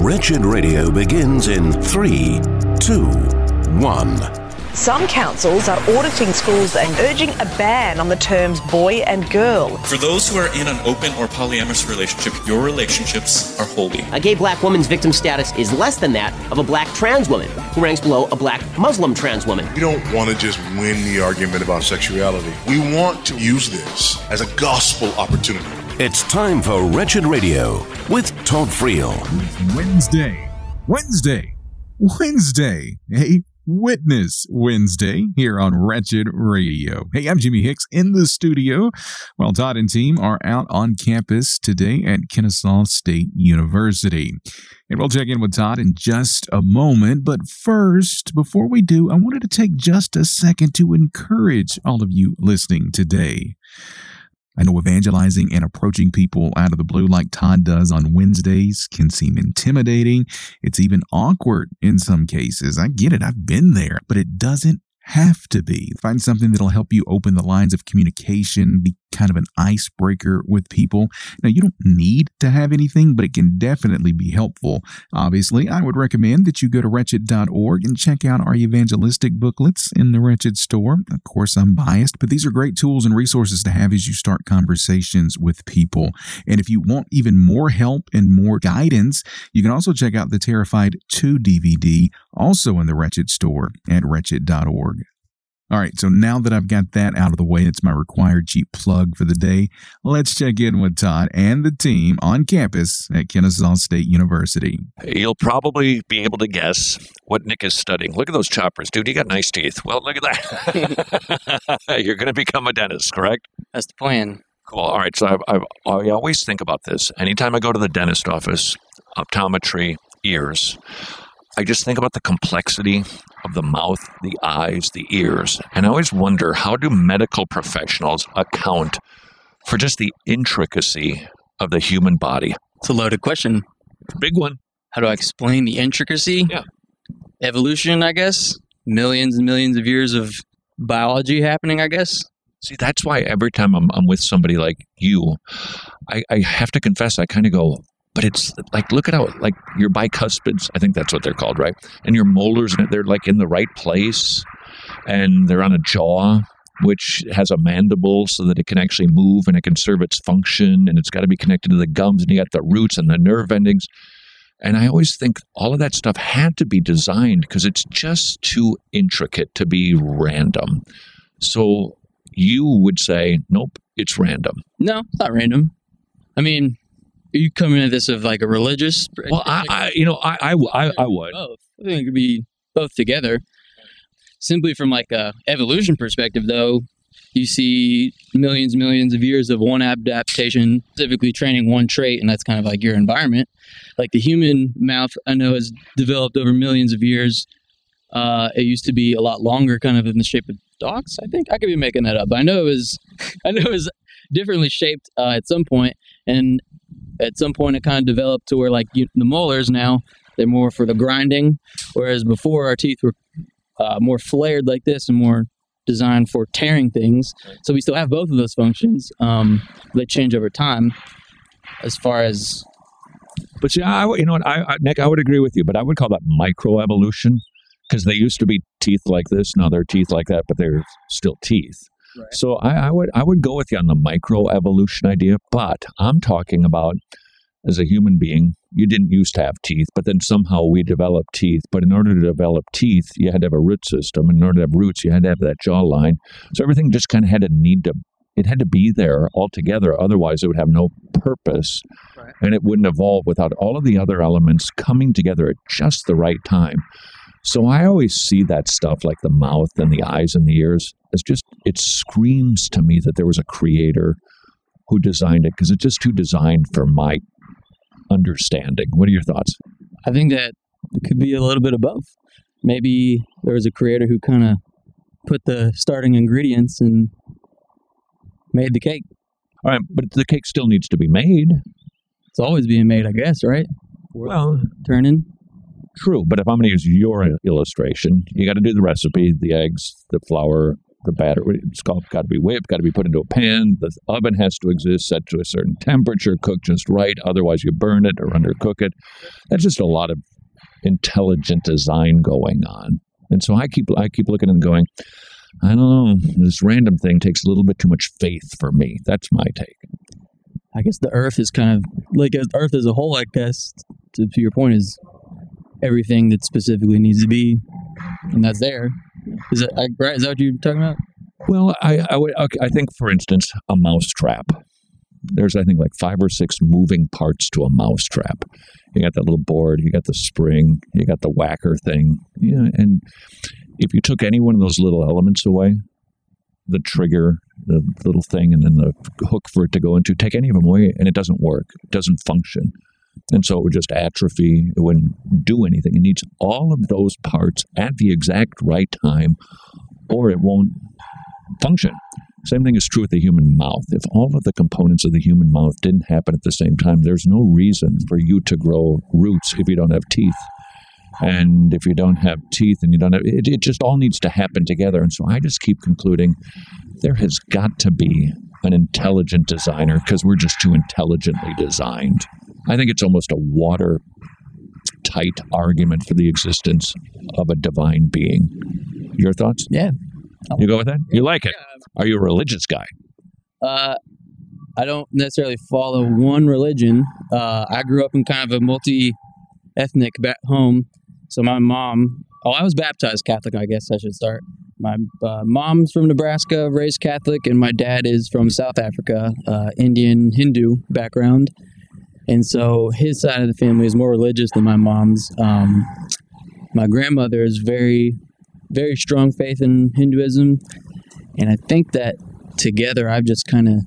Wretched Radio begins in 3, 2, 1. Some councils are auditing schools and urging a ban on the terms boy and girl. For those who are in an open or polyamorous relationship, your relationships are holy. A gay black woman's victim status is less than that of a black trans woman, who ranks below a black Muslim trans woman. We don't want to just win the argument about sexuality. We want to use this as a gospel opportunity. It's time for Wretched Radio with Todd Friel. Wednesday. Hey, Witness Wednesday here on Wretched Radio. Hey, I'm Jimmy Hicks in the studio while Todd and team are out on campus today at Kennesaw State University. And we'll check in with Todd in just a moment. But first, before we do, I wanted to take just a second to encourage all of you listening today. I know evangelizing and approaching people out of the blue like Todd does on Wednesdays can seem intimidating. It's even awkward in some cases. I get it. I've been there, but it doesn't have to be. Find something that'll help you open the lines of communication, be kind of an icebreaker with people. Now, you don't need to have anything, but it can definitely be helpful. Obviously, I would recommend that you go to wretched.org and check out our evangelistic booklets in the Wretched store. Of course, I'm biased, but these are great tools and resources to have as you start conversations with people. And if you want even more help and more guidance, you can also check out the Terrified 2 DVD, also in the Wretched store at wretched.org. All right, so now that I've got that out of the way, it's my required cheap plug for the day. Let's check in with Todd and the team on campus at Kennesaw State University. You'll probably be able to guess what Nick is studying. Look at those choppers. Dude, you got nice teeth. Well, look at that. You're going to become a dentist, correct? That's the plan. Cool. All right, so I always think about this. Anytime I go to the dentist office, optometry, ears, I just think about the complexity of the mouth, the eyes, the ears. And I always wonder, how do medical professionals account for just the intricacy of the human body? It's a loaded question. Big one. How do I explain the intricacy? Yeah. Evolution, I guess. Millions and millions of years of biology happening, I guess. See, that's why every time I'm with somebody like you, I have to confess, I kind of go, but it's like, look at how, like, your bicuspids, I think that's what they're called, right? And your molars, they're like in the right place, and they're on a jaw, which has a mandible so that it can actually move and it can serve its function, and it's got to be connected to the gums, and you got the roots and the nerve endings. And I always think all of that stuff had to be designed because it's just too intricate to be random. So you would say, nope, it's random. No, it's not random. I mean, are you coming at this of like a religious? Well, I would. Both. I think it could be both together. Simply from like a evolution perspective, though, you see millions of years of one adaptation, specifically training one trait, and that's kind of like your environment. Like the human mouth, I know, has developed over millions of years. It used to be a lot longer, kind of in the shape of dogs. I think I could be making that up. But I know it was differently shaped at some point, and at some point it kind of developed to where like the molars now, they're more for the grinding, whereas before our teeth were more flared like this and more designed for tearing things. So we still have both of those functions. They change over time as far as. But see, Nick, I would agree with you, but I would call that microevolution because they used to be teeth like this, now they're teeth like that, but they're still teeth. Right. So I would go with you on the microevolution idea, but I'm talking about as a human being, you didn't used to have teeth, but then somehow we developed teeth. But in order to develop teeth, you had to have a root system. In order to have roots, you had to have that jawline. So everything just kind of had to be there altogether. Otherwise, it would have no purpose, right. And it wouldn't evolve without all of the other elements coming together at just the right time. So I always see that stuff like the mouth and the eyes and the ears as just, it screams to me that there was a creator who designed it because it's just too designed for my understanding. What are your thoughts? I think that it could be a little bit of both. Maybe there was a creator who kind of put the starting ingredients and made the cake. All right, but the cake still needs to be made. It's always being made, I guess, right? Well, turning. True, but if I'm going to use your illustration, you got to do the recipe, the eggs, the flour, The batter, it's got to be whipped, got to be put into a pan. The oven has to exist, set to a certain temperature, cooked just right. Otherwise, you burn it or undercook it. That's just a lot of intelligent design going on. And so I keep looking and going, I don't know, this random thing takes a little bit too much faith for me. That's my take. I guess the Earth is kind of like Earth as a whole. I guess to your point is everything that specifically needs to be, and that's there. Is that right? Is that what you're talking about? Well, I think, for instance, a mousetrap. There's, I think, like 5 or 6 moving parts to a mousetrap. You got that little board, you got the spring, you got the whacker thing. Yeah, and if you took any one of those little elements away, the trigger, the little thing, and then the hook for it to go into, take any of them away, and it doesn't work. It doesn't function. And so it would just atrophy. It wouldn't do anything. It needs all of those parts at the exact right time, or it won't function. Same thing is true with the human mouth. If all of the components of the human mouth didn't happen at the same time, there's no reason for you to grow roots if you don't have teeth. And if you don't have teeth and you don't have, it just all needs to happen together. And so I just keep concluding there has got to be an intelligent designer because we're just too intelligently designed. I think it's almost a watertight argument for the existence of a divine being. Your thoughts? Yeah. You go with that? You like it? Are you a religious guy? I don't necessarily follow one religion. I grew up in kind of a multi-ethnic home. So my mom, I was baptized Catholic, I guess I should start. My mom's from Nebraska, raised Catholic, and my dad is from South Africa, Indian Hindu background. And so his side of the family is more religious than my mom's. My grandmother is very, very strong faith in Hinduism. And I think that together I've just kind of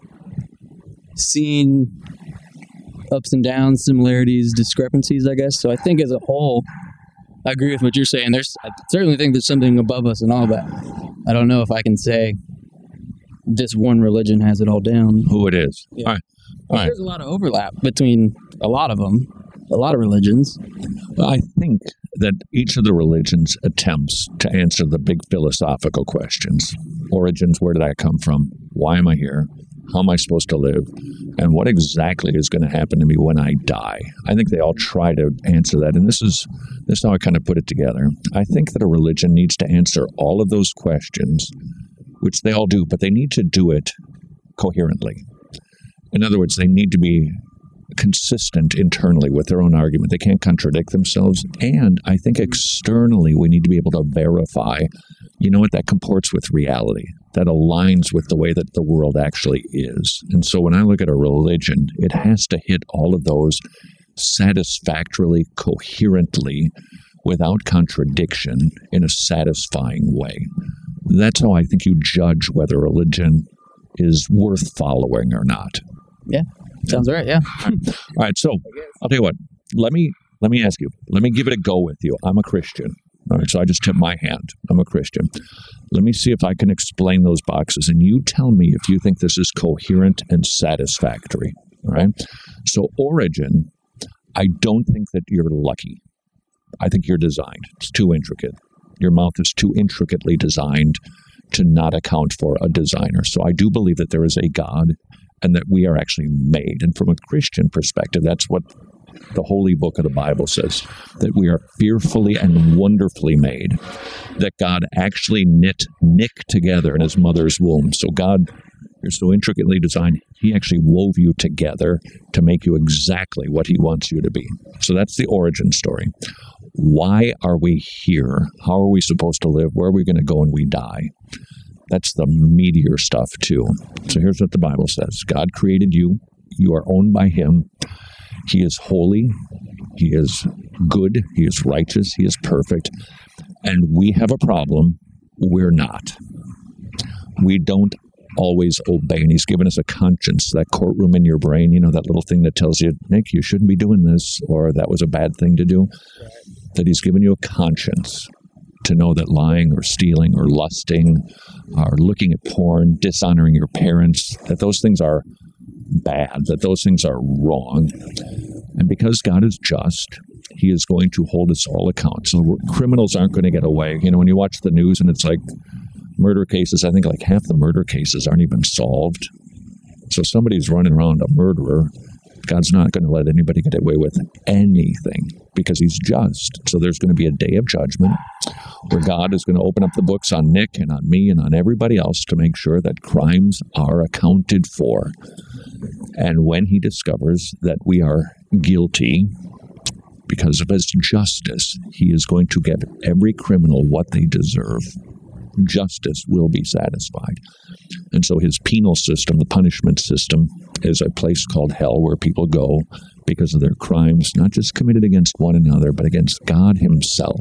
seen ups and downs, similarities, discrepancies, I guess. So I think as a whole, I agree with what you're saying. I certainly think there's something above us and all that. I don't know if I can say this one religion has it all down. Who it is. Yeah. All right. There's a lot of overlap between a lot of them, a lot of religions. Well, I think that each of the religions attempts to answer the big philosophical questions. Origins, where did I come from? Why am I here? How am I supposed to live? And what exactly is going to happen to me when I die? I think they all try to answer that. And this is how I kind of put it together. I think that a religion needs to answer all of those questions, which they all do, but they need to do it coherently. In other words, they need to be consistent internally with their own argument. They can't contradict themselves. And I think externally, we need to be able to verify, that comports with reality, that aligns with the way that the world actually is. And so when I look at a religion, it has to hit all of those satisfactorily, coherently, without contradiction, in a satisfying way. That's how I think you judge whether religion is worth following or not. Yeah, sounds right, yeah. All right, so I'll tell you what. Let me ask you. Let me give it a go with you. I'm a Christian. All right, so I just tip my hand. I'm a Christian. Let me see if I can explain those boxes, and you tell me if you think this is coherent and satisfactory. All right? So origin, I don't think that you're lucky. I think you're designed. It's too intricate. Your mouth is too intricately designed to not account for a designer. So I do believe that there is a God and that we are actually made. And from a Christian perspective, that's what the holy book of the Bible says, that we are fearfully and wonderfully made, that God actually knit Nick together in his mother's womb. So God, you're so intricately designed, he actually wove you together to make you exactly what he wants you to be. So that's the origin story. Why are we here? How are we supposed to live? Where are we going to go when we die? That's the meatier stuff too. So here's what the Bible says. God created you. You are owned by him. He is holy. He is good. He is righteous. He is perfect. And we have a problem. We're not. We don't always obey. And he's given us a conscience, that courtroom in your brain, that little thing that tells you, Nick, you shouldn't be doing this, or that was a bad thing to do. Right. That he's given you a conscience to know that lying or stealing or lusting or looking at porn, dishonoring your parents, that those things are bad, that those things are wrong. And because God is just, he is going to hold us all accountable. So criminals aren't going to get away. When you watch the news and it's like murder cases, I think like half the murder cases aren't even solved. So somebody's running around a murderer. God's not going to let anybody get away with anything because he's just. So there's going to be a day of judgment where God is going to open up the books on Nick and on me and on everybody else to make sure that crimes are accounted for. And when he discovers that we are guilty because of his justice, he is going to give every criminal what they deserve. Justice will be satisfied. And so his penal system, the punishment system, is a place called hell where people go because of their crimes, not just committed against one another, but against God himself.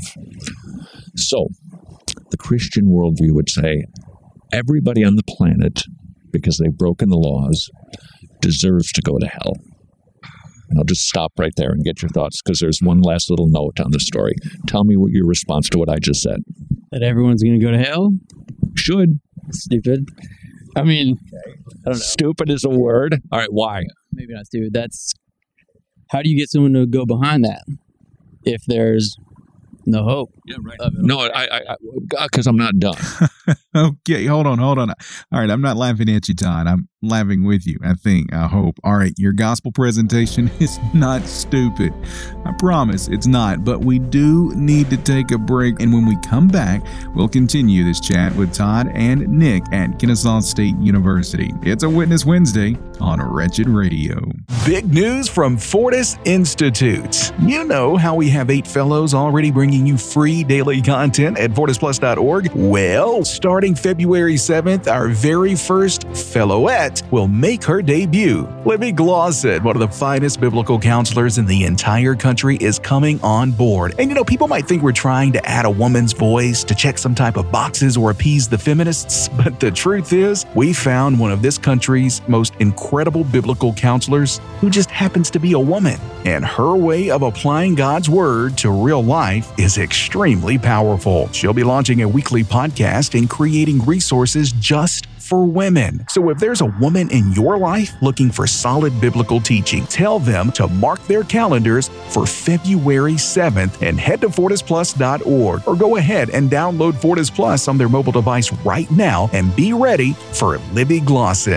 So the Christian worldview would say everybody on the planet, because they've broken the laws, deserves to go to hell. And I'll just stop right there and get your thoughts, because there's one last little note on the story. Tell me what your response to what I just said. That everyone's going to go to hell? Should. Stupid. I mean, I don't know. Stupid is a word. All right, why? Maybe not stupid. That's, how do you get someone to go behind that if there's no hope? Yeah, right. No, because I'm not done. Okay, hold on. All right, I'm not laughing at you, Todd. I'm laughing with you, I hope. All right, your gospel presentation is not stupid. I promise it's not, but we do need to take a break, and when we come back, we'll continue this chat with Todd and Nick at Kennesaw State University. It's a Witness Wednesday on Wretched Radio. Big news from Fortis Institute. You know how we have 8 fellows already bringing you free daily content at fortisplus.org? Well, starting February 7th, our very first fellowette will make her debut. Libby Glosson, one of the finest biblical counselors in the entire country, is coming on board. And people might think we're trying to add a woman's voice to check some type of boxes or appease the feminists, but the truth is, we found one of this country's most incredible biblical counselors who just happens to be a woman. And her way of applying God's word to real life is extremely powerful. She'll be launching a weekly podcast and creating resources just for women. So if there's a woman in your life looking for solid biblical teaching, tell them to mark their calendars for February 7th and head to fortisplus.org, or go ahead and download Fortis Plus on their mobile device right now and be ready for Libby Glosson.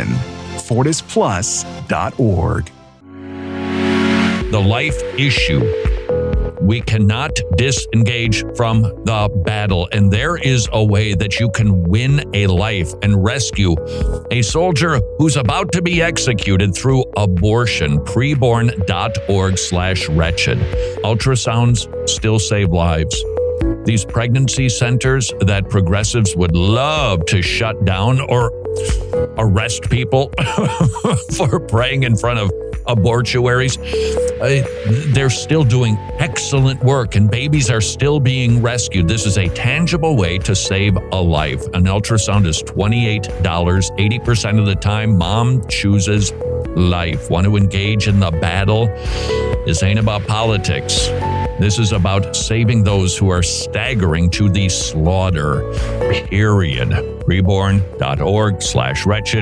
fortisplus.org. The life issue. We cannot disengage from the battle, and there is a way that you can win a life and rescue a soldier who's about to be executed through abortion. Preborn.org/wretched. Ultrasounds still save lives. These pregnancy centers that progressives would love to shut down or arrest people for praying in front of abortuaries, they're still doing excellent work, and babies are still being rescued. This is a tangible way to save a life. An ultrasound is $28. 80% of the time, mom chooses life. Want to engage in the battle? This ain't about politics. This is about saving those who are staggering to the slaughter, period. Preborn.org/wretched,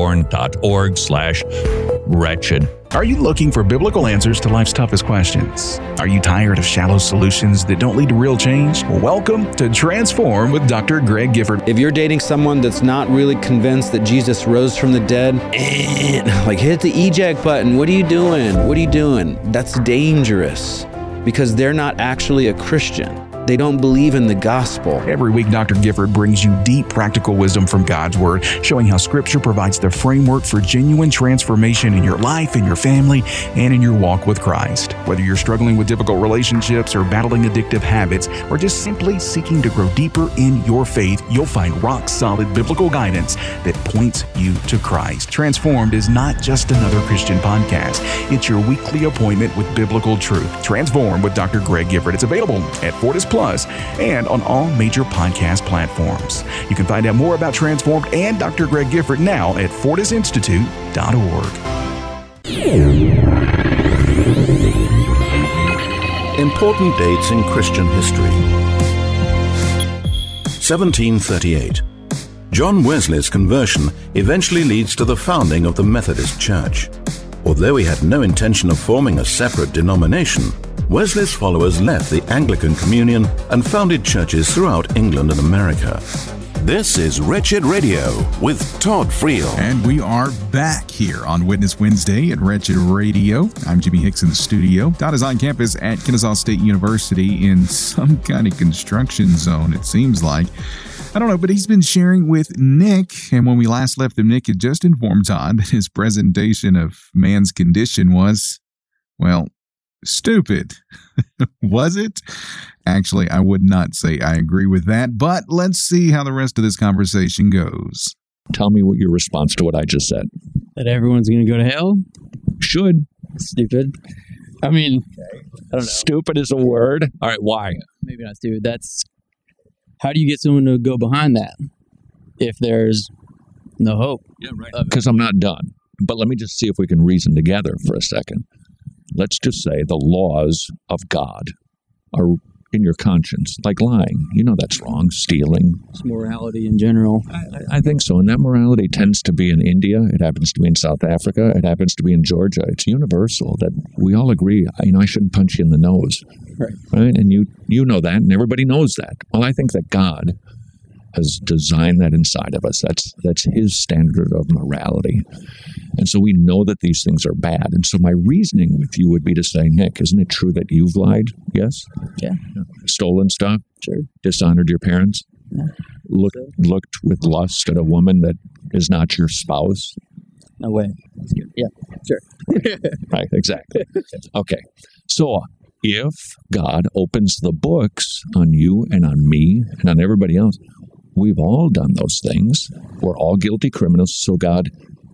preborn.org/wretched. Are you looking for biblical answers to life's toughest questions? Are you tired of shallow solutions that don't lead to real change? Welcome to Transform with Dr. Greg Gifford. If you're dating someone that's not really convinced that Jesus rose from the dead, hit the eject button. What are you doing? That's dangerous, because they're not actually a Christian. They don't believe in the gospel. Every week, Dr. Gifford brings you deep practical wisdom from God's Word, showing how Scripture provides the framework for genuine transformation in your life, in your family, and in your walk with Christ. Whether you're struggling with difficult relationships or battling addictive habits, or just simply seeking to grow deeper in your faith, you'll find rock-solid biblical guidance that points you to Christ. Transformed is not just another Christian podcast. It's your weekly appointment with biblical truth. Transform with Dr. Greg Gifford. It's available at Fortis Plus and on all major podcast platforms. You can find out more about Transformed and Dr. Greg Gifford now at fortisinstitute.org. Important dates in Christian history. 1738. John Wesley's conversion eventually leads to the founding of the Methodist Church. Although he had no intention of forming a separate denomination, Wesley's followers left the Anglican Communion and founded churches throughout England and America. This is Wretched Radio with Todd Friel. And we are back here on Witness Wednesday at Wretched Radio. I'm Jimmy Hicks in the studio. Todd is on campus at Kennesaw State University in some kind of construction zone, it seems like. I don't know, but he's been sharing with Nick, and when we last left him, Nick had just informed Todd that his presentation of man's condition was, well, stupid. Was it? Actually, I would not say I agree with that, but let's see how the rest of this conversation goes. Tell me what your response to what I just said. That everyone's going to go to hell? Should. Stupid. I mean, I don't know. Stupid is a word. All right, why? Maybe not stupid. That's, how do you get someone to go behind that if there's no hope? Yeah, right. Because I'm not done. But let me just see if we can reason together for a second. Let's just say the laws of God are in your conscience, like lying. You know that's wrong. Stealing. It's morality in general. I think so. And that morality tends to be in India. It happens to be in South Africa. It happens to be in Georgia. It's universal that we all agree, I shouldn't punch you in the nose. Right? And you know that, and everybody knows that. Well, I think that God has designed that inside of us. That's his standard of morality. And so we know that these things are bad. And so my reasoning with you would be to say, Nick, isn't it true that you've lied? Yes? Yeah. Stolen stuff? Sure. Dishonored your parents? Yeah. Looked with lust at a woman that is not your spouse? No way. Yeah, sure. Right, exactly. Okay. So if God opens the books on you and on me and on everybody else, we've all done those things. We're all guilty criminals, so God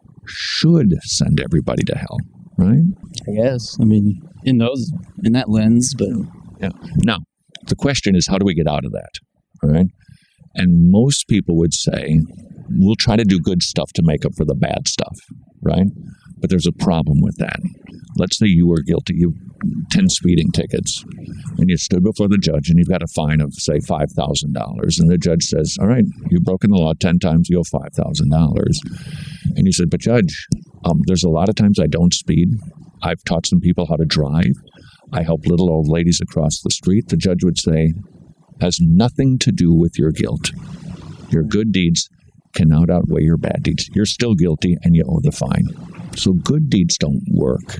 should send everybody to hell, right? I guess. I mean, in that lens, but... Yeah. Now, the question is, how do we get out of that, all right? And most people would say, we'll try to do good stuff to make up for the bad stuff, right? But there's a problem with that. Let's say you were guilty. You 10 speeding tickets, and you stood before the judge, and you've got a fine of, say, $5,000. And the judge says, all right, you've broken the law 10 times, you owe $5,000. And you said, but judge, there's a lot of times I don't speed. I've taught some people how to drive. I help little old ladies across the street. The judge would say, has nothing to do with your guilt. Your good deeds cannot outweigh your bad deeds. You're still guilty, and you owe the fine. So good deeds don't work.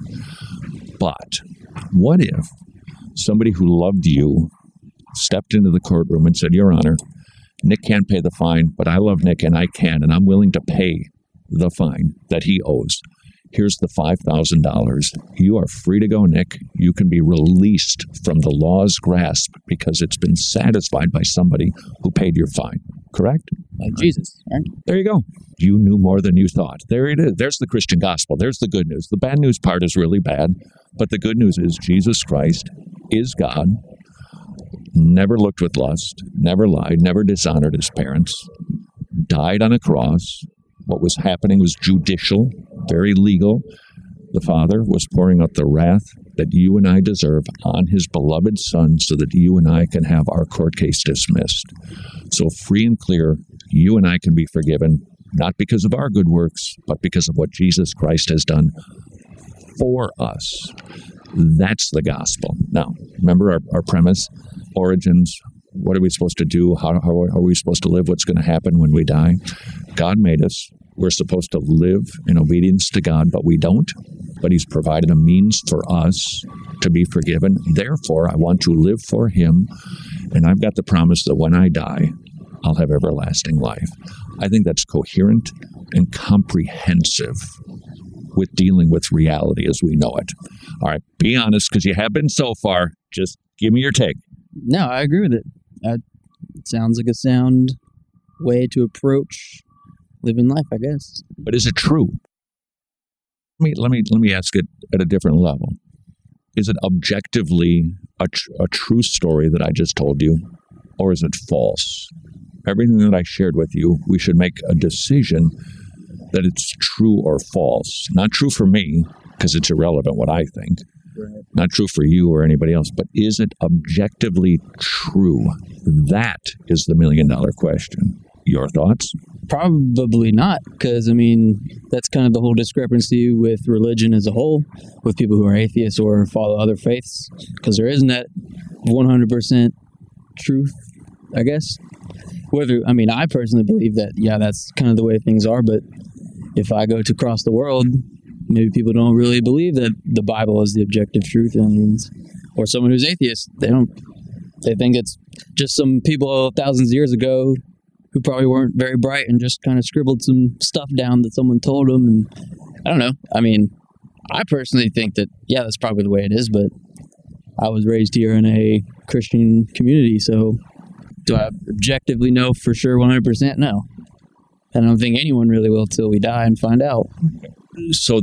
But what if somebody who loved you stepped into the courtroom and said, Your Honor, Nick can't pay the fine, but I love Nick and I can, and I'm willing to pay the fine that he owes. Here's the $5,000. You are free to go, Nick. You can be released from the law's grasp because it's been satisfied by somebody who paid your fine. Correct? Like Jesus, right? There you go. You knew more than you thought. There it is. There's the Christian gospel. There's the good news. The bad news part is really bad, but the good news is Jesus Christ is God, never looked with lust, never lied, never dishonored his parents, died on a cross. What was happening was judicial, very legal. The Father was pouring out the wrath that you and I deserve on his beloved Son so that you and I can have our court case dismissed. So free and clear, you and I can be forgiven, not because of our good works, but because of what Jesus Christ has done for us. That's the gospel. Now, remember our premise, origins. What are we supposed to do? How are we supposed to live? What's going to happen when we die? God made us. We're supposed to live in obedience to God, but we don't. But he's provided a means for us to be forgiven. Therefore, I want to live for him. And I've got the promise that when I die, I'll have everlasting life. I think that's coherent and comprehensive with dealing with reality as we know it. All right, be honest, because you have been so far. Just give me your take. No, I agree with it. It sounds like a sound way to approach living life, I guess. But is it true? Let me ask it at a different level. Is it objectively a true story that I just told you, or is it false? Everything that I shared with you, we should make a decision that it's true or false. Not true for me, because it's irrelevant what I think. Right. Not true for you or anybody else, but is it objectively true? That is the $1 million question. Your thoughts? Probably not, because, I mean, that's kind of the whole discrepancy with religion as a whole, with people who are atheists or follow other faiths, because there isn't that 100% truth, I guess. I personally believe that, that's kind of the way things are, but if I go to across the world, maybe people don't really believe that the Bible is the objective truth, or someone who's atheist, they think it's just some people thousands of years ago who probably weren't very bright and just kind of scribbled some stuff down that someone told them. And I don't know. I mean, I personally think that, that's probably the way it is, but I was raised here in a Christian community, so do I objectively know for sure 100%? No. I don't think anyone really will till we die and find out. So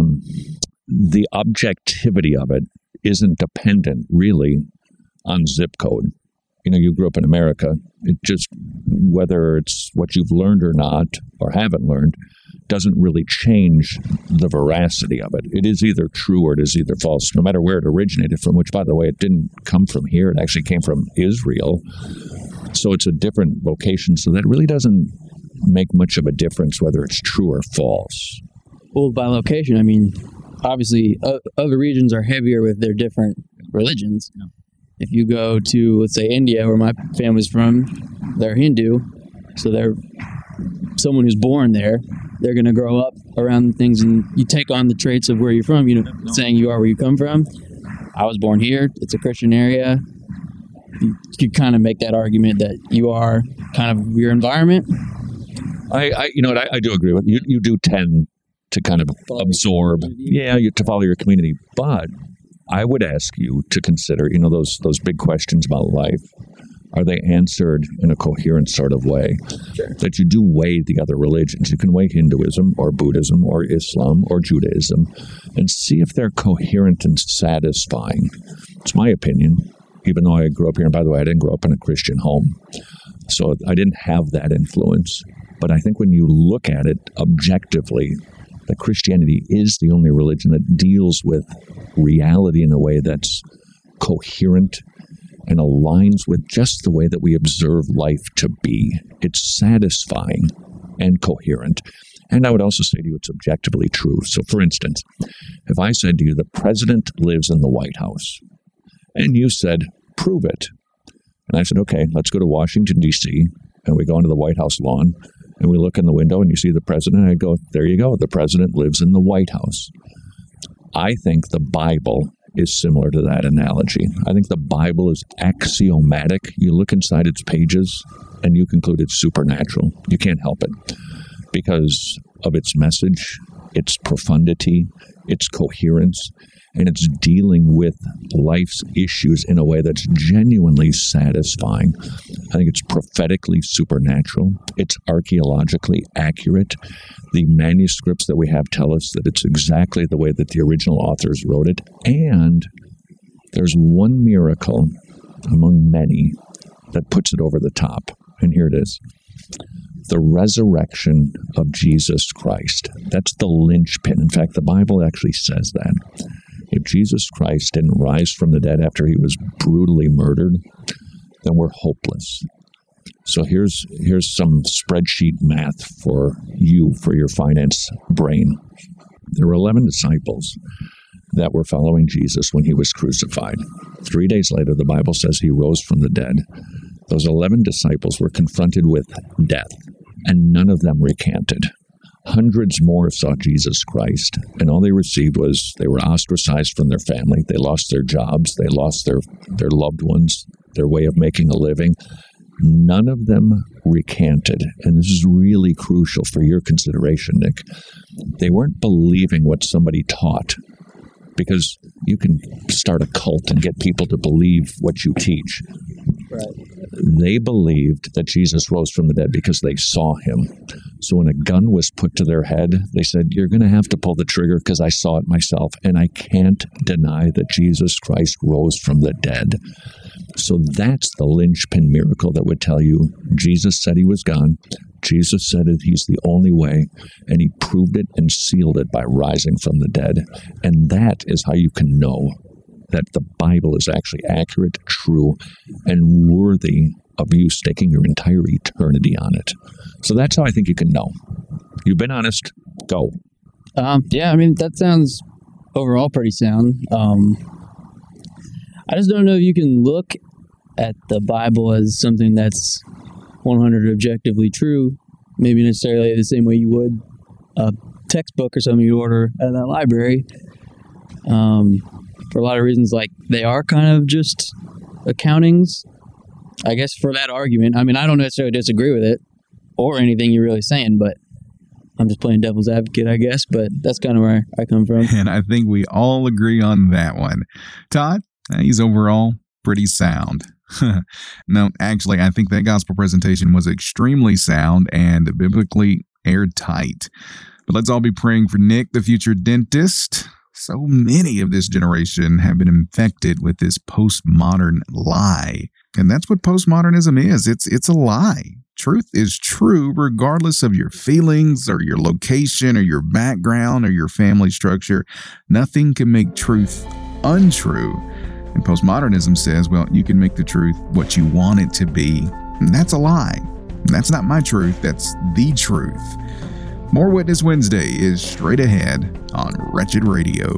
the objectivity of it isn't dependent really on zip code. You grew up in America. It just, whether it's what you've learned or not, or haven't learned, doesn't really change the veracity of it. It is either true or it is either false, no matter where it originated from, which, by the way, it didn't come from here. It actually came from Israel. So it's a different location. So that really doesn't make much of a difference whether it's true or false. Well, by location, I mean, obviously, other regions are heavier with their different religions. Yeah. If you go to, let's say, India, where my family's from, they're Hindu. So they're someone who's born there. They're going to grow up around things, and you take on the traits of where you're from, saying you are where you come from. I was born here. It's a Christian area. You could kind of make that argument that you are kind of your environment. I do agree with you. You do tend to kind of absorb, to follow your community. But I would ask you to consider, those big questions about life. Are they answered in a coherent sort of way? Sure. That you do weigh the other religions. You can weigh Hinduism or Buddhism or Islam or Judaism and see if they're coherent and satisfying. It's my opinion, even though I grew up here. And by the way, I didn't grow up in a Christian home, so I didn't have that influence. But I think when you look at it objectively, that Christianity is the only religion that deals with reality in a way that's coherent and aligns with just the way that we observe life to be. It's satisfying and coherent. And I would also say to you, it's objectively true. So, for instance, if I said to you, the president lives in the White House, and you said, prove it. And I said, okay, let's go to Washington, D.C., and we go into the White House lawn, and we look in the window, and you see the president, and I go, there you go, the president lives in the White House. I think the Bible is similar to that analogy. I think the Bible is axiomatic. You look inside its pages, and you conclude it's supernatural. You can't help it because of its message, its profundity, its coherence, and it's dealing with life's issues in a way that's genuinely satisfying. I think it's prophetically supernatural. It's archaeologically accurate. The manuscripts that we have tell us that it's exactly the way that the original authors wrote it. And there's one miracle among many that puts it over the top. And here it is. The resurrection of Jesus Christ. That's the linchpin. In fact, the Bible actually says that. If Jesus Christ didn't rise from the dead after he was brutally murdered, then we're hopeless. So here's some spreadsheet math for you, for your finance brain. There were 11 disciples that were following Jesus when he was crucified. 3 days later, the Bible says he rose from the dead. Those 11 disciples were confronted with death, and none of them recanted. Hundreds more saw Jesus Christ, and all they received was they were ostracized from their family. They lost their jobs. They lost their loved ones, their way of making a living. None of them recanted, and this is really crucial for your consideration, Nick. They weren't believing what somebody taught, because you can start a cult and get people to believe what you teach. Right. They believed that Jesus rose from the dead because they saw him. So when a gun was put to their head, they said, you're going to have to pull the trigger because I saw it myself, and I can't deny that Jesus Christ rose from the dead. So that's the linchpin miracle that would tell you Jesus said he was gone. Jesus said that he's the only way, and he proved it and sealed it by rising from the dead. And that is how you can know that the Bible is actually accurate, true, and worthy of you staking your entire eternity on it. So that's how I think you can know. You've been honest. Go. Yeah, I mean, that sounds overall pretty sound. I just don't know if you can look at the Bible as something that's 100 objectively true, maybe necessarily the same way you would a textbook or something you order at that library. For a lot of reasons, like they are kind of just accountings, I guess, for that argument. I mean, I don't necessarily disagree with it or anything you're really saying, but I'm just playing devil's advocate, I guess, but that's kind of where I come from. And I think we all agree on that one. Todd, he's overall pretty sound. No, actually, I think that gospel presentation was extremely sound and biblically airtight. But let's all be praying for Nick, the future dentist. So many of this generation have been infected with this postmodern lie. And that's what postmodernism is. It's a lie. Truth is true regardless of your feelings or your location or your background or your family structure. Nothing can make truth untrue. And postmodernism says, well, you can make the truth what you want it to be. And that's a lie. That's not my truth. That's the truth. More Witness Wednesday is straight ahead on Wretched Radio.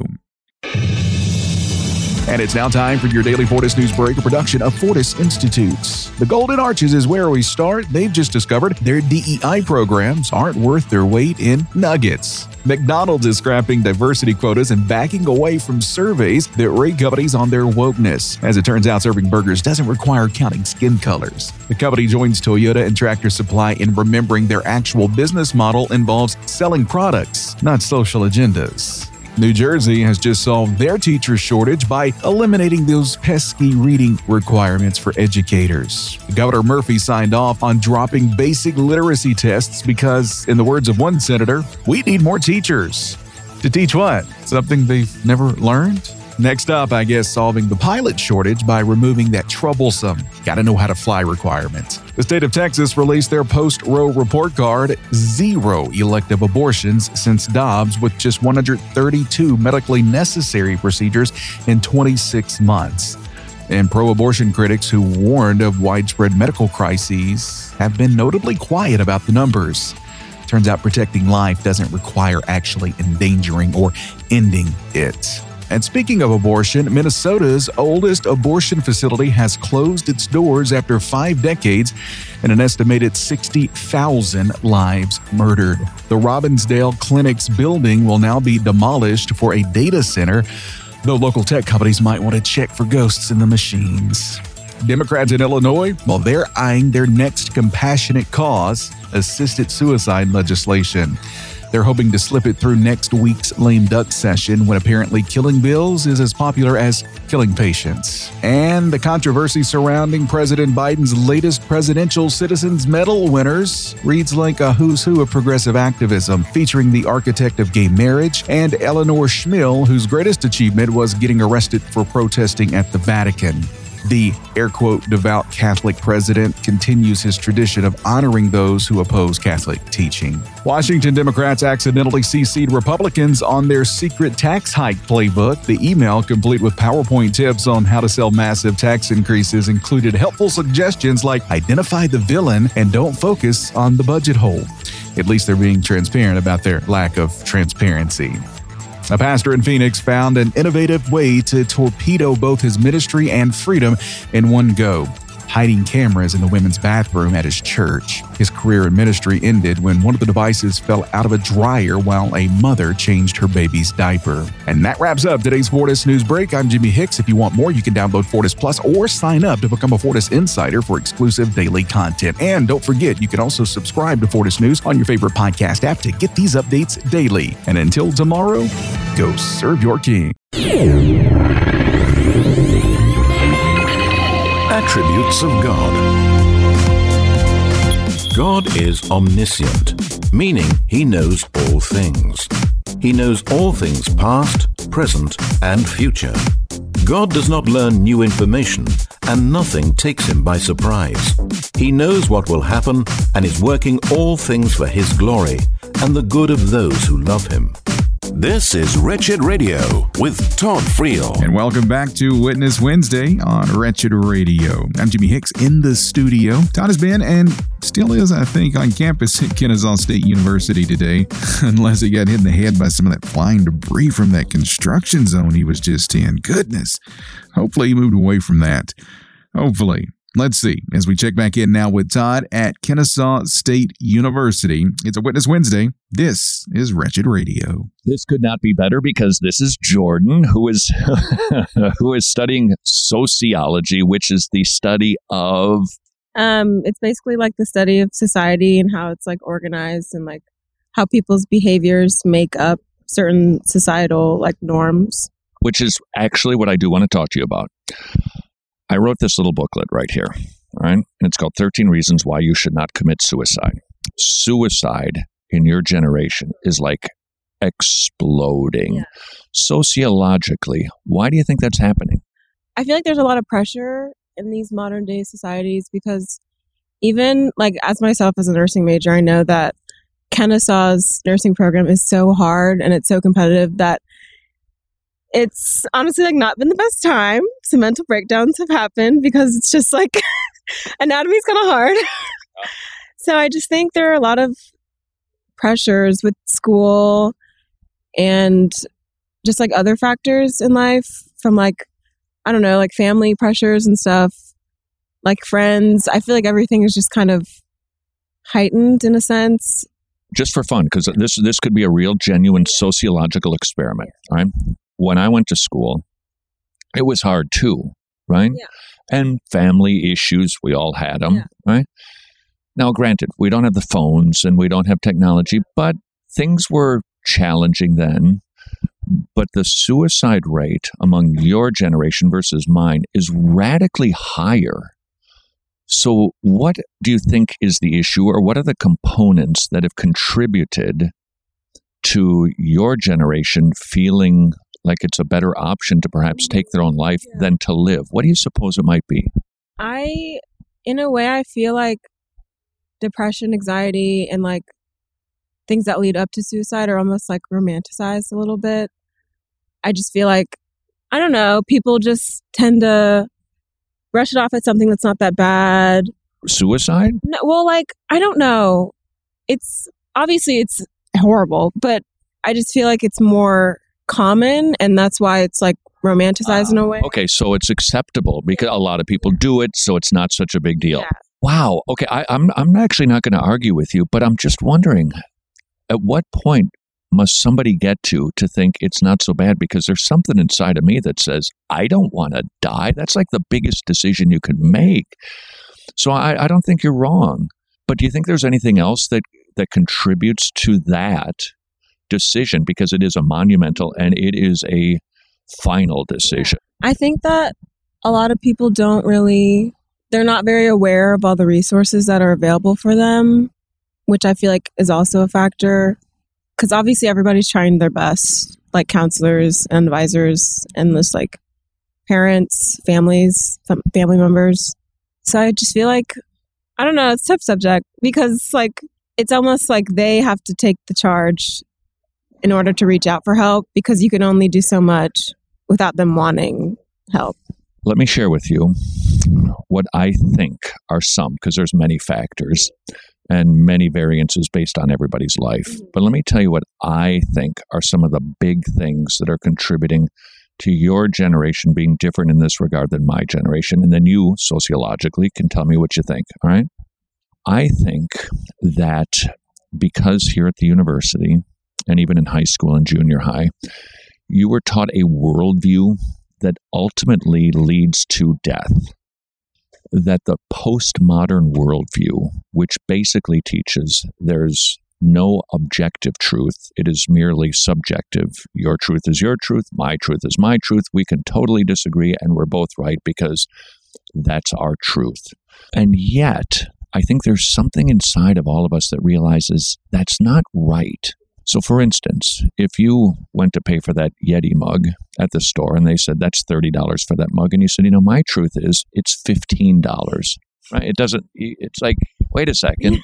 And it's now time for your daily Fortis News Break, a production of Fortis Institutes. The Golden Arches is where we start. They've just discovered their DEI programs aren't worth their weight in nuggets. McDonald's is scrapping diversity quotas and backing away from surveys that rate companies on their wokeness. As it turns out, serving burgers doesn't require counting skin colors. The company joins Toyota and Tractor Supply in remembering their actual business model involves selling products, not social agendas. New Jersey has just solved their teacher shortage by eliminating those pesky reading requirements for educators. Governor Murphy signed off on dropping basic literacy tests because, in the words of one senator, we need more teachers. To teach what? Something they've never learned? Next up, I guess, solving the pilot shortage by removing that troublesome gotta know how to fly requirement. The state of Texas released their post-Roe report card, 0 elective abortions since Dobbs, with just 132 medically necessary procedures in 26 months. And pro-abortion critics who warned of widespread medical crises have been notably quiet about the numbers. Turns out protecting life doesn't require actually endangering or ending it. And speaking of abortion, Minnesota's oldest abortion facility has closed its doors after 5 decades and an estimated 60,000 lives murdered. The Robbinsdale Clinic's building will now be demolished for a data center, though local tech companies might want to check for ghosts in the machines. Democrats in Illinois, well, they're eyeing their next compassionate cause, assisted suicide legislation. They're hoping to slip it through next week's lame duck session when apparently killing bills is as popular as killing patients. And the controversy surrounding President Biden's latest Presidential Citizens Medal winners reads like a who's who of progressive activism, featuring the architect of gay marriage and Eleanor Schmill, whose greatest achievement was getting arrested for protesting at the Vatican. The, air quote, devout Catholic president continues his tradition of honoring those who oppose Catholic teaching. Washington Democrats accidentally CC'd Republicans on their secret tax hike playbook. The email, complete with PowerPoint tips on how to sell massive tax increases, included helpful suggestions like identify the villain and don't focus on the budget hole. At least they're being transparent about their lack of transparency. A pastor in Phoenix found an innovative way to torpedo both his ministry and freedom in one go, hiding cameras in the women's bathroom at his church. His career in ministry ended when one of the devices fell out of a dryer while a mother changed her baby's diaper. And that wraps up today's Fortis News Break. I'm Jimmy Hicks. If you want more, you can download Fortis Plus or sign up to become a Fortis Insider for exclusive daily content. And don't forget, you can also subscribe to Fortis News on your favorite podcast app to get these updates daily. And until tomorrow, go serve your king. Attributes of God. God is omniscient, meaning He knows all things. He knows all things past, present, and future. God does not learn new information, and nothing takes Him by surprise. He knows what will happen and is working all things for His glory and the good of those who love Him. This is Wretched Radio with Todd Friel. And welcome back to Witness Wednesday on Wretched Radio. I'm Jimmy Hicks in the studio. Todd has been and still is, I think, on campus at Kennesaw State University today, unless he got hit in the head by some of that flying debris from that construction zone he was just in. Goodness. Hopefully he moved away from that. Hopefully. Let's see. As we check back in now with Todd at Kennesaw State University. It's a Witness Wednesday. This is Wretched Radio. This could not be better because this is Jordan, who is who is studying sociology, which is the study of... It's basically like the study of society and how it's like organized and like how people's behaviors make up certain societal like norms. Which is actually what I do want to talk to you about. I wrote this little booklet right here, all right? And it's called 13 Reasons Why You Should Not Commit Suicide. Suicide in your generation is like exploding. Yeah. Sociologically, why do you think that's happening? I feel like there's a lot of pressure in these modern day societies because even like as myself as a nursing major, I know that Kennesaw's nursing program is so hard and it's so competitive that it's honestly like not been the best time. Some mental breakdowns have happened because it's just like anatomy's kind of hard. So I just think there are a lot of pressures with school and just like other factors in life from like, I don't know, like family pressures and stuff, like friends. I feel like everything is just kind of heightened in a sense. Just for fun, because this could be a real, genuine sociological experiment, right? When I went to school, it was hard too, right? Yeah. And family issues, we all had them, right? Now, granted, we don't have the phones and we don't have technology, but things were challenging then. But the suicide rate among your generation versus mine is radically higher. So what do you think is the issue, or what are the components that have contributed to your generation feeling like it's a better option to perhaps take their own life than to live? What do you suppose it might be? In a way, I feel like depression, anxiety, and like things that lead up to suicide are almost like romanticized a little bit. I just feel like, I don't know, people just tend to brush it off as something that's not that bad. Suicide? No, well, like, I don't know. It's horrible, but I just feel like it's more common, and that's why it's like romanticized in a way. Okay, so it's acceptable because a lot of people do it, so it's not such a big deal. Yeah. Wow. Okay, I'm actually not going to argue with you, but I'm just wondering, at what point must somebody get to think it's not so bad? Because there's something inside of me that says, I don't want to die. That's like the biggest decision you could make. So I don't think you're wrong. But do you think there's anything else that contributes to that decision? Because it is a monumental and it is a final decision. I think that a lot of people they're not very aware of all the resources that are available for them, which I feel like is also a factor. Because obviously everybody's trying their best, like counselors and advisors and just like parents, families, family members. So I just feel like, I don't know, it's a tough subject because like it's almost like they have to take the charge in order to reach out for help because you can only do so much without them wanting help. Let me share with you what I think are some, because there's many factors and many variances based on everybody's life. But let me tell you what I think are some of the big things that are contributing to your generation being different in this regard than my generation. And then you, sociologically, can tell me what you think, all right? I think that because here at the university, and even in high school and junior high, you were taught a worldview that ultimately leads to death. That the postmodern worldview, which basically teaches there's no objective truth, it is merely subjective. Your truth is your truth, my truth is my truth. We can totally disagree and we're both right because that's our truth. And yet, I think there's something inside of all of us that realizes that's not right. So for instance, if you went to pay for that Yeti mug at the store and they said, that's $30 for that mug. And you said, my truth is it's $15, right? It's like, wait a second.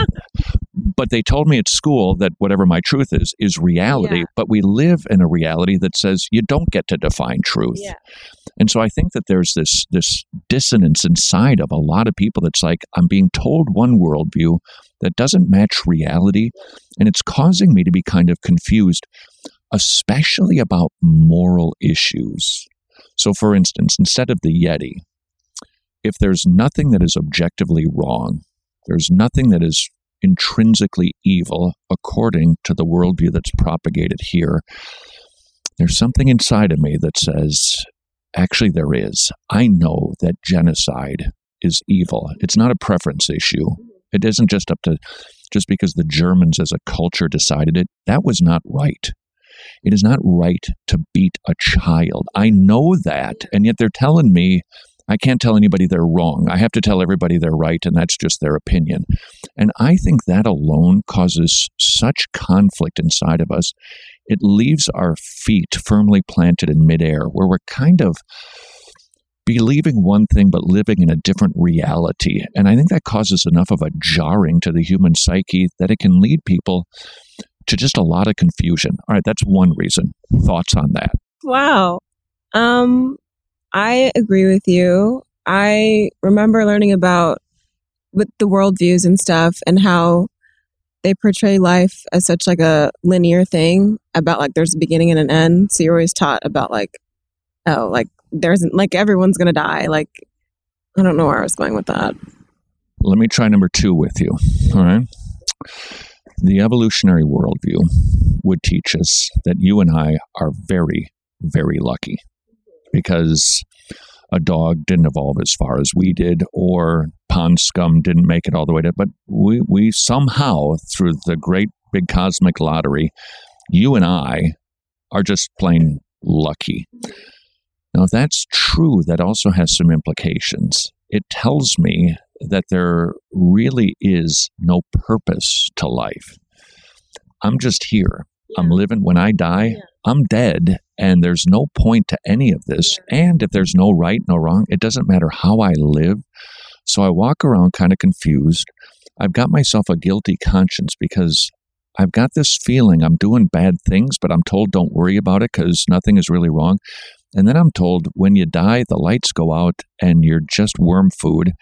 But they told me at school that whatever my truth is reality. Yeah. But we live in a reality that says you don't get to define truth. Yeah. And so I think that there's this dissonance inside of a lot of people that's like, I'm being told one worldview that doesn't match reality, and it's causing me to be kind of confused, especially about moral issues. So for instance, instead of the Yeti, if there's nothing that is objectively wrong, there's nothing that is intrinsically evil according to the worldview that's propagated here, there's something inside of me that says, actually there is. I know that genocide is evil. It's not a preference issue. It isn't just because the Germans as a culture decided it. That was not right. It is not right to beat a child. I know that, and yet they're telling me I can't tell anybody they're wrong. I have to tell everybody they're right, and that's just their opinion. And I think that alone causes such conflict inside of us. It leaves our feet firmly planted in midair, where we're kind of believing one thing but living in a different reality. And I think that causes enough of a jarring to the human psyche that it can lead people to just a lot of confusion. All right, that's one reason. Thoughts on that? Wow. I agree with you. I remember learning about with the worldviews and stuff and how they portray life as such like a linear thing about like there's a beginning and an end. So you're always taught about like, oh, like there's like everyone's going to die. Like, I don't know where I was going with that. Let me try number 2 with you. All right. The evolutionary worldview would teach us that you and I are very, very lucky because a dog didn't evolve as far as we did, or pond scum didn't make it all the way to, but we somehow, through the great big cosmic lottery, you and I are just plain lucky. Now, if that's true, that also has some implications. It tells me that there really is no purpose to life. I'm just here. I'm living. When I die, I'm dead, and there's no point to any of this. And if there's no right, no wrong, it doesn't matter how I live. So I walk around kind of confused. I've got myself a guilty conscience because I've got this feeling I'm doing bad things, but I'm told don't worry about it because nothing is really wrong. And then I'm told when you die, the lights go out and you're just worm food.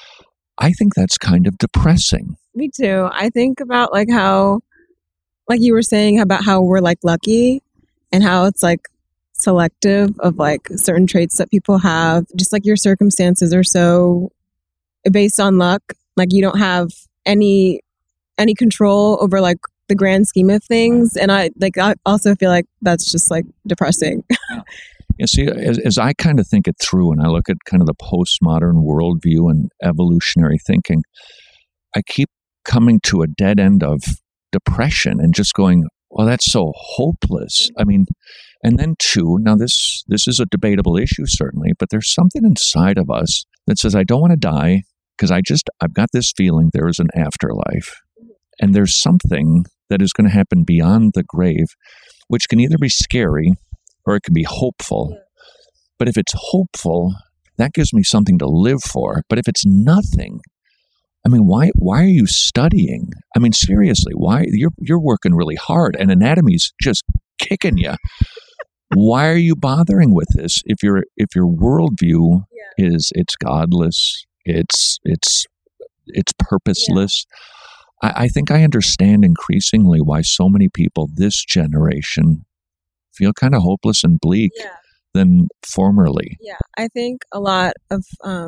I think that's kind of depressing. Me too. I think about like how, like you were saying about how we're like lucky and how it's like selective of like certain traits that people have. Just like your circumstances are so based on luck. Like you don't have any control over like the grand scheme of things. And I also feel like that's just like depressing. You see, as I kind of think it through and I look at kind of the postmodern worldview and evolutionary thinking, I keep coming to a dead end of depression and just going, well, that's so hopeless. I mean, and then 2, now this is a debatable issue certainly, but there's something inside of us that says, I don't want to die because I've got this feeling there is an afterlife and there's something that is going to happen beyond the grave, which can either be scary or it can be hopeful. But if it's hopeful, that gives me something to live for. But if it's nothing, I mean, why are you studying? I mean, seriously, why you're working really hard and anatomy's just kicking you. Why are you bothering with this? If your worldview is it's godless, it's purposeless. Yeah. I think I understand increasingly why so many people this generation feel kind of hopeless and bleak than formerly. Yeah, I think a lot of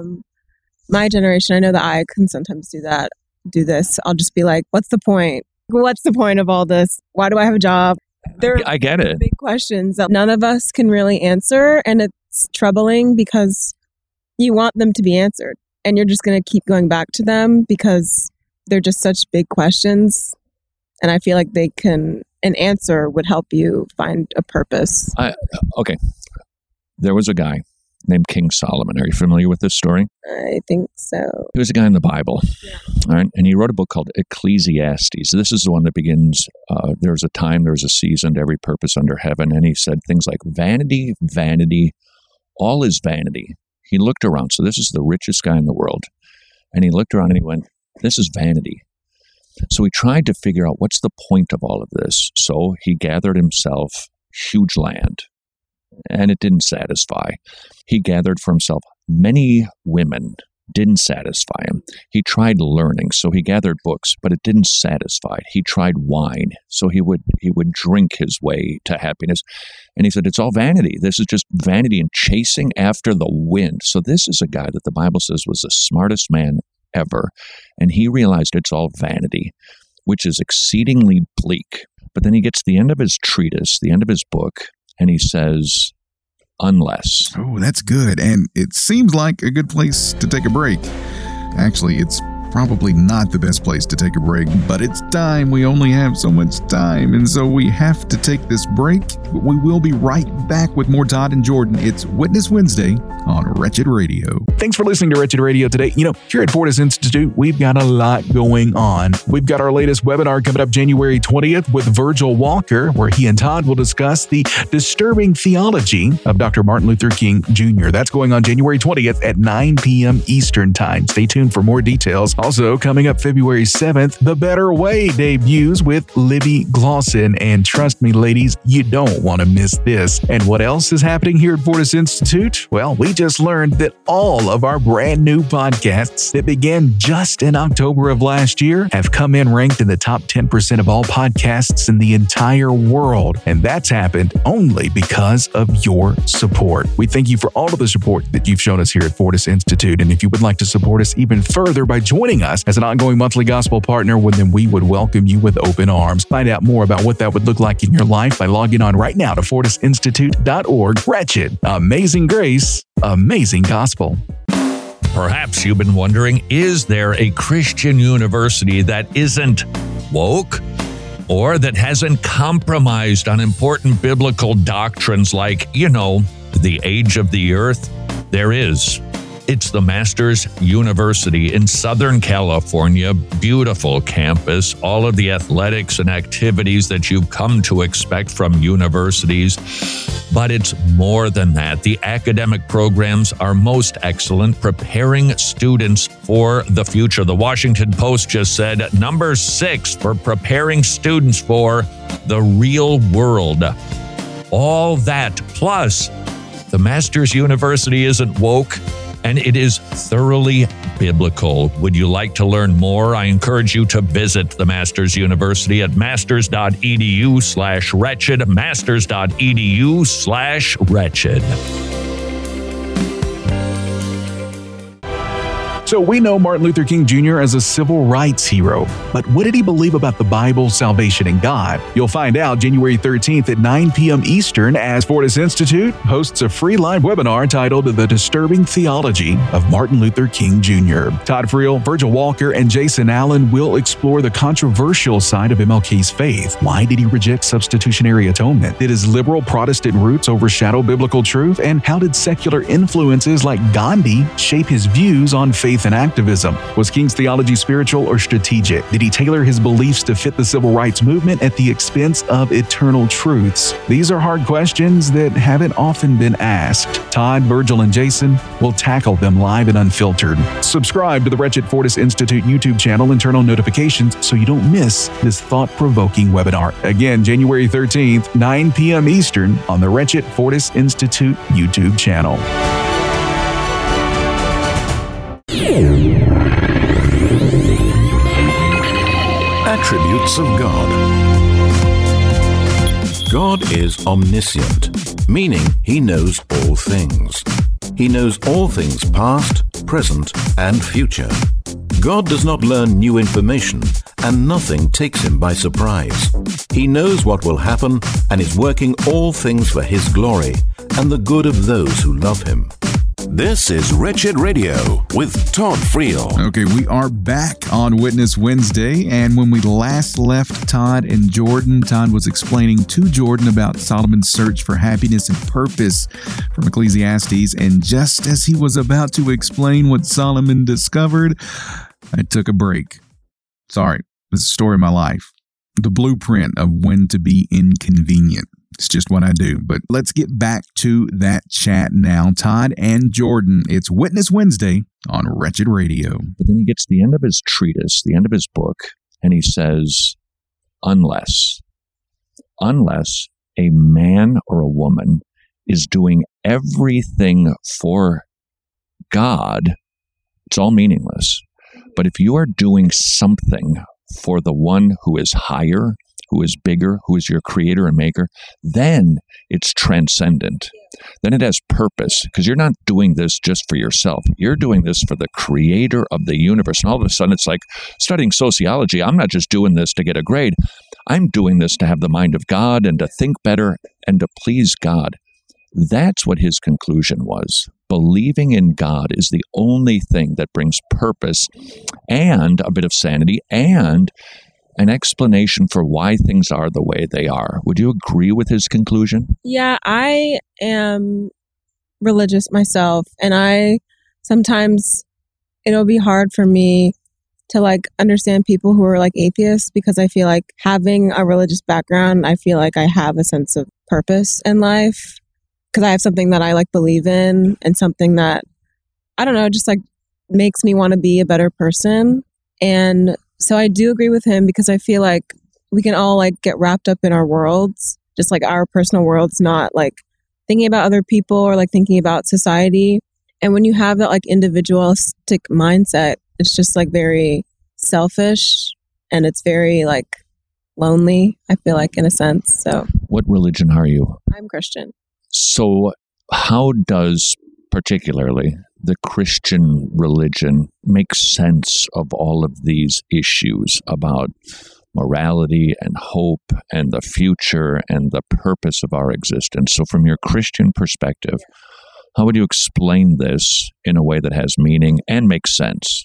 my generation, I know that I can sometimes do this. I'll just be like, what's the point? What's the point of all this? Why do I have a job? I get it. Big questions that none of us can really answer. And it's troubling because you want them to be answered. And you're just going to keep going back to them because they're just such big questions. And I feel like an answer would help you find a purpose. Okay. There was a guy named King Solomon. Are you familiar with this story? I think so. He was a guy in the Bible. Yeah. All right, and he wrote a book called Ecclesiastes. This is the one that begins, there's a time, there's a season to every purpose under heaven. And he said things like, vanity, vanity, all is vanity. He looked around. So this is the richest guy in the world. And he looked around and he went, this is vanity. So he tried to figure out what's the point of all of this. So he gathered himself huge land, and it didn't satisfy. He gathered for himself many women, didn't satisfy him. He tried learning, so he gathered books, but it didn't satisfy. He tried wine, so he would drink his way to happiness. And he said, it's all vanity. This is just vanity and chasing after the wind. So this is a guy that the Bible says was the smartest man ever. And he realized it's all vanity, which is exceedingly bleak. But then he gets to the end of his treatise, the end of his book, and he says, unless. Oh, that's good. And it seems like a good place to take a break. Actually, it's probably not the best place to take a break, but it's time. We only have so much time, and so we have to take this break. But we will be right back with more Todd and Jordan. It's Witness Wednesday on Wretched Radio. Thanks for listening to Wretched Radio today. Here at Fortis Institute, we've got a lot going on. We've got our latest webinar coming up January 20th with Virgil Walker, where he and Todd will discuss the disturbing theology of Dr. Martin Luther King Jr. That's going on January 20th at 9 p.m. Eastern Time. Stay tuned for more details. Also, coming up February 7th, The Better Way debuts with Libby Glosson. And trust me, ladies, you don't want to miss this. And what else is happening here at Fortis Institute? Well, we just learned that all of our brand new podcasts that began just in October of last year have come in ranked in the top 10% of all podcasts in the entire world. And that's happened only because of your support. We thank you for all of the support that you've shown us here at Fortis Institute. And if you would like to support us even further by joining us as an ongoing monthly gospel partner, well, then we would welcome you with open arms. Find out more about what that would look like in your life by logging on right now to fortisinstitute.org. Wretched, amazing grace, amazing gospel. Perhaps you've been wondering, is there a Christian university that isn't woke or that hasn't compromised on important biblical doctrines like, the age of the earth? There is. It's the Masters University in Southern California. Beautiful campus, all of the athletics and activities that you've come to expect from universities. But it's more than that. The academic programs are most excellent, preparing students for the future. The Washington Post just said number 6 for preparing students for the real world. All that plus the Masters University isn't woke, and it is thoroughly biblical. Would you like to learn more? I encourage you to visit the Masters University at masters.edu/wretched, masters.edu/wretched. So we know Martin Luther King Jr. as a civil rights hero, but what did he believe about the Bible, salvation, and God? You'll find out January 13th at 9 p.m. Eastern as Fortis Institute hosts a free live webinar titled The Disturbing Theology of Martin Luther King Jr. Todd Friel, Virgil Walker, and Jason Allen will explore the controversial side of MLK's faith. Why did he reject substitutionary atonement? Did his liberal Protestant roots overshadow biblical truth? And how did secular influences like Gandhi shape his views on faith and activism? Was King's theology spiritual or strategic? Did he tailor his beliefs to fit the civil rights movement at the expense of eternal truths? These are hard questions that haven't often been asked. Todd, Virgil, and Jason will tackle them live and unfiltered. Subscribe to the Wretched Fortis Institute YouTube channel and turn on notifications so you don't miss this thought-provoking webinar. Again, January 13th, 9 p.m. Eastern on the Wretched Fortis Institute YouTube channel. Attributes of God. God is omniscient, meaning He knows all things. He knows all things past, present, and future. God does not learn new information, and nothing takes Him by surprise. He knows what will happen and is working all things for His glory and the good of those who love Him. This is Wretched Radio with Todd Friel. Okay, we are back on Witness Wednesday, and when we last left Todd and Jordan, Todd was explaining to Jordan about Solomon's search for happiness and purpose from Ecclesiastes, and just as he was about to explain what Solomon discovered, I took a break. Sorry, this is the story of my life. The blueprint of when to be inconvenient. It's just what I do. But let's get back to that chat now. Todd and Jordan, it's Witness Wednesday on Wretched Radio. But then he gets to the end of his treatise, the end of his book, and he says, unless a man or a woman is doing everything for God It's all meaningless. But if you are doing something for the one who is higher, who is bigger, who is your creator and maker, then it's transcendent. Then it has purpose, because you're not doing this just for yourself. You're doing this for the creator of the universe. And all of a sudden, it's like studying sociology. I'm not just doing this to get a grade. I'm doing this to have the mind of God and to think better and to please God. That's what his conclusion was. Believing in God is the only thing that brings purpose and a bit of sanity and an explanation for why things are the way they are. Would you agree with his conclusion? Yeah, I am religious myself, and I sometimes it'll be hard for me to like understand people who are like atheists, because I feel like having a religious background, I feel like I have a sense of purpose in life, because I have something that I like believe in and something that, I don't know, just like makes me want to be a better person. And so I do agree with him, because I feel like we can all like get wrapped up in our worlds, just like our personal worlds, not like thinking about other people or like thinking about society. And when you have that like individualistic mindset, it's just like very selfish and it's very like lonely, I feel like, in a sense. So what religion are you? I'm Christian. So how does particularly the Christian religion make sense of all of these issues about morality and hope and the future and the purpose of our existence? So from your Christian perspective, how would you explain this in a way that has meaning and makes sense?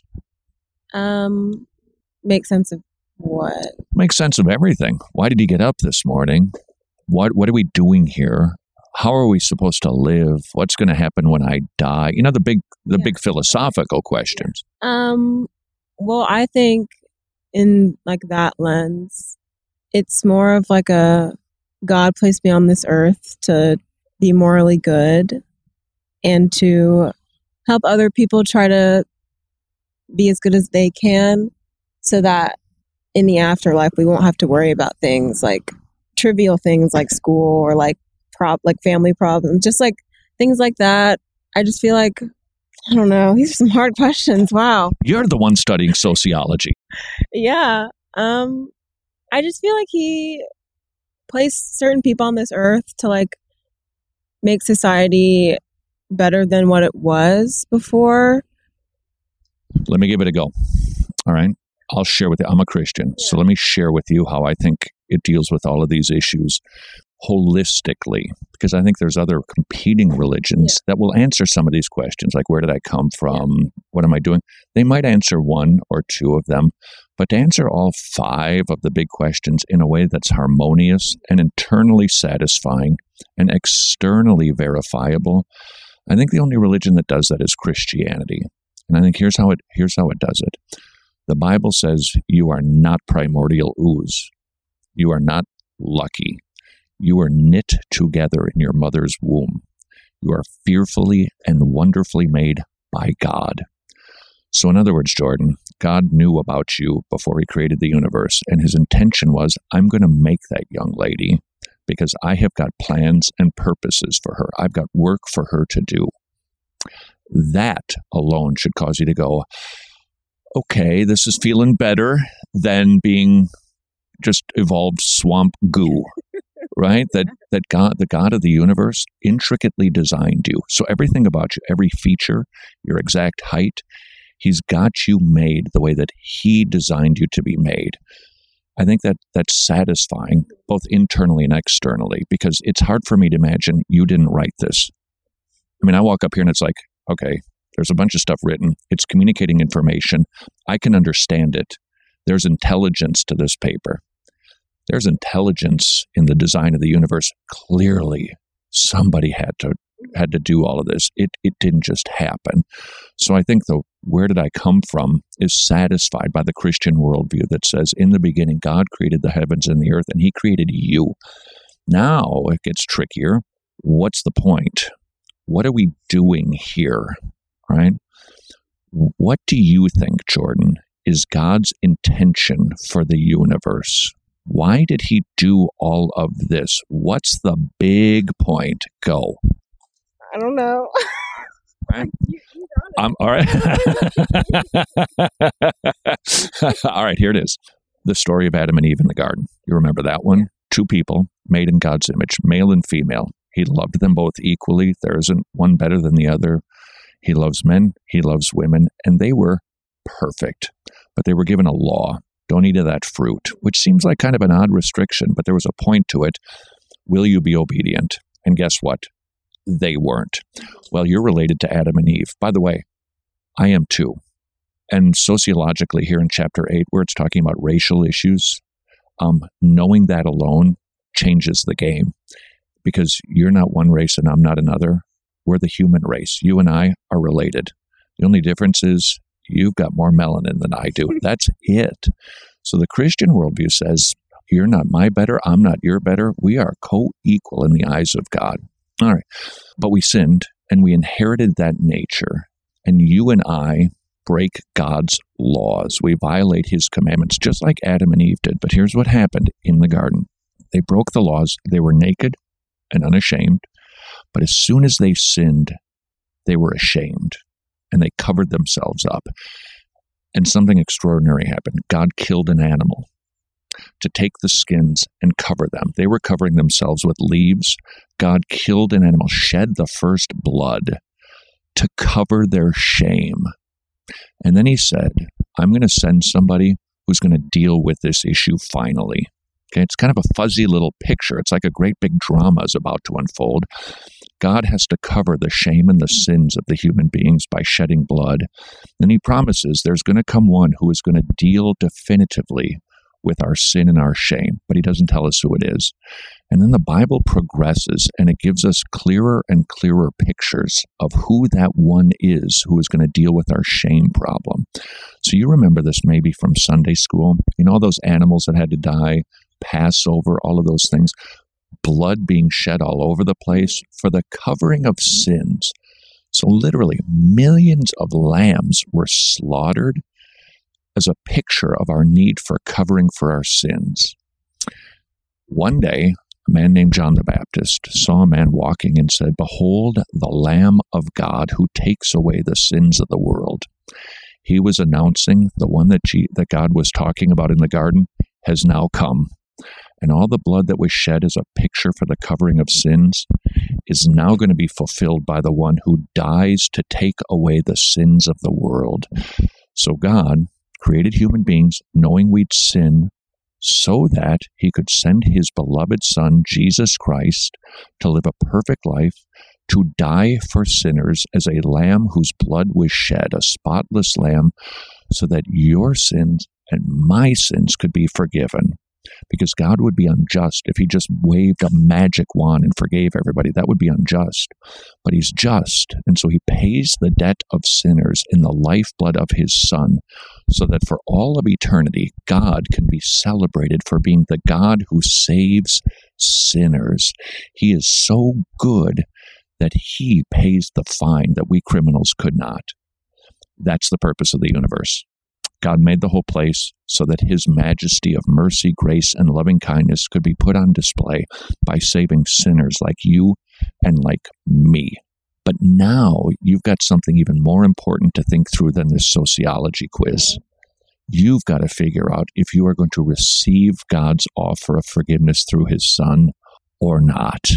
Make sense of what? Make sense of everything. Why did you get up this morning? What are we doing here? How are we supposed to live? What's going to happen when I die? You know, the big philosophical questions. Well, I think in like that lens, it's more of like a God placed me on this earth to be morally good and to help other people try to be as good as they can, so that in the afterlife we won't have to worry about things like trivial things like school or like family problems, just like things like that. I just feel like, I don't know, these are some hard questions. Wow. You're the one studying sociology. Yeah. I just feel like he placed certain people on this earth to like make society better than what it was before. Let me give it a go. All right. I'll share with you. I'm a Christian, so let me share with you how I think it deals with all of these issues holistically, because I think there's other competing religions that will answer some of these questions, like where did I come from? What am I doing? They might answer one or two of them, but to answer all five of the big questions in a way that's harmonious and internally satisfying and externally verifiable, I think the only religion that does that is Christianity. And I think here's how it does it. The Bible says you are not primordial ooze. You are not lucky. You are knit together in your mother's womb. You are fearfully and wonderfully made by God. So in other words, Jordan, God knew about you before he created the universe, and his intention was, I'm going to make that young lady because I have got plans and purposes for her. I've got work for her to do. That alone should cause you to go, okay, this is feeling better than being just evolved swamp goo, right? That God, the God of the universe, intricately designed you. So everything about you, every feature, your exact height, he's got you made the way that he designed you to be made. I think that's satisfying, both internally and externally, because it's hard for me to imagine you didn't write this. I mean, I walk up here and it's like, okay, there's a bunch of stuff written. It's communicating information. I can understand it. There's intelligence to this paper. There's intelligence in the design of the universe. Clearly, somebody had to do all of this. It didn't just happen. So I think the where did I come from is satisfied by the Christian worldview that says, in the beginning, God created the heavens and the earth, and he created you. Now it gets trickier. What's the point? What are we doing here? Right? What do you think, Jordan, is God's intention for the universe? Why did he do all of this? What's the big point? Go. I don't know. Right. All right. All right, here it is. The story of Adam and Eve in the garden. You remember that one? Two people made in God's image, male and female. He loved them both equally. There isn't one better than the other. He loves men, he loves women, and they were perfect. But they were given a law. Don't eat of that fruit, which seems like kind of an odd restriction, but there was a point to it. Will you be obedient? And guess what? They weren't. Well, you're related to Adam and Eve. By the way, I am too. And sociologically, here in chapter 8, where it's talking about racial issues, knowing that alone changes the game. Because you're not one race and I'm not another. We're the human race. You and I are related. The only difference is you've got more melanin than I do. That's it. So the Christian worldview says, you're not my better, I'm not your better. We are co-equal in the eyes of God. All right. But we sinned and we inherited that nature. And you and I break God's laws. We violate his commandments just like Adam and Eve did. But here's what happened in the garden. They broke the laws. They were naked and unashamed. But as soon as they sinned, they were ashamed and they covered themselves up. And something extraordinary happened. God killed an animal to take the skins and cover them. They were covering themselves with leaves. God killed an animal, shed the first blood to cover their shame. And then he said, I'm going to send somebody who's going to deal with this issue finally. Okay, it's kind of a fuzzy little picture. It's like a great big drama is about to unfold. God has to cover the shame and the sins of the human beings by shedding blood. And he promises there's going to come one who is going to deal definitively with our sin and our shame, but he doesn't tell us who it is. And then the Bible progresses and it gives us clearer and clearer pictures of who that one is who is going to deal with our shame problem. So you remember this maybe from Sunday school. You know, all those animals that had to die, Passover, all of those things, blood being shed all over the place for the covering of sins. So literally millions of lambs were slaughtered as a picture of our need for covering for our sins. One day, a man named John the Baptist saw a man walking and said, "Behold, the Lamb of God who takes away the sins of the world." He was announcing the one that God was talking about in the garden has now come. And all the blood that was shed as a picture for the covering of sins is now going to be fulfilled by the one who dies to take away the sins of the world. So God created human beings knowing we'd sin so that he could send his beloved Son, Jesus Christ, to live a perfect life, to die for sinners as a lamb whose blood was shed, a spotless lamb, so that your sins and my sins could be forgiven. Because God would be unjust if he just waved a magic wand and forgave everybody. That would be unjust. But he's just, and so he pays the debt of sinners in the lifeblood of his Son, so that for all of eternity, God can be celebrated for being the God who saves sinners. He is so good that he pays the fine that we criminals could not. That's the purpose of the universe. God made the whole place so that his majesty of mercy, grace, and loving kindness could be put on display by saving sinners like you and like me. But now you've got something even more important to think through than this sociology quiz. You've got to figure out if you are going to receive God's offer of forgiveness through his Son or not.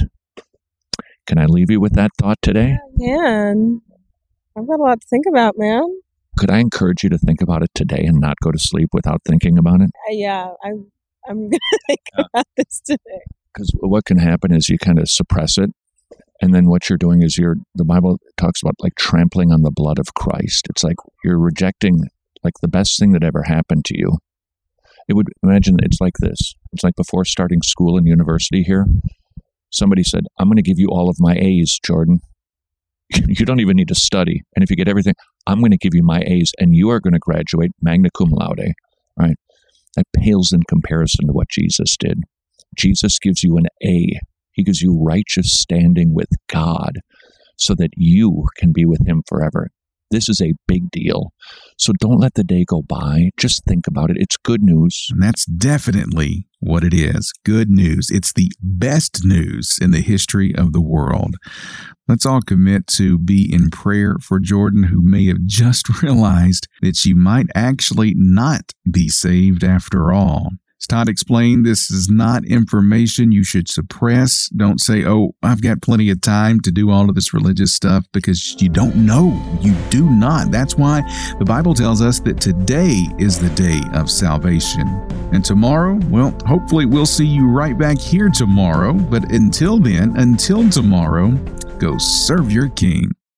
Can I leave you with that thought today? Man, I've got a lot to think about, man. Could I encourage you to think about it today and not go to sleep without thinking about it? Yeah, I'm going to think about this today. Because what can happen is you kind of suppress it, and then what you're doing is the Bible talks about like trampling on the blood of Christ. It's like you're rejecting like the best thing that ever happened to you. Imagine it's like this. It's like before starting school and university here, somebody said, "I'm going to give you all of my A's, Jordan. You don't even need to study. And if you get everything, I'm going to give you my A's and you are going to graduate magna cum laude." Right? That pales in comparison to what Jesus did. Jesus gives you an A. He gives you righteous standing with God so that you can be with him forever. This is a big deal. So don't let the day go by. Just think about it. It's good news. And that's definitely what it is. Good news. It's the best news in the history of the world. Let's all commit to be in prayer for Jordan, who may have just realized that she might actually not be saved after all. As Todd explained, this is not information you should suppress. Don't say, oh, I've got plenty of time to do all of this religious stuff, because you don't know. You do not. That's why the Bible tells us that today is the day of salvation. And tomorrow, well, hopefully we'll see you right back here tomorrow. But until then, until tomorrow, go serve your King.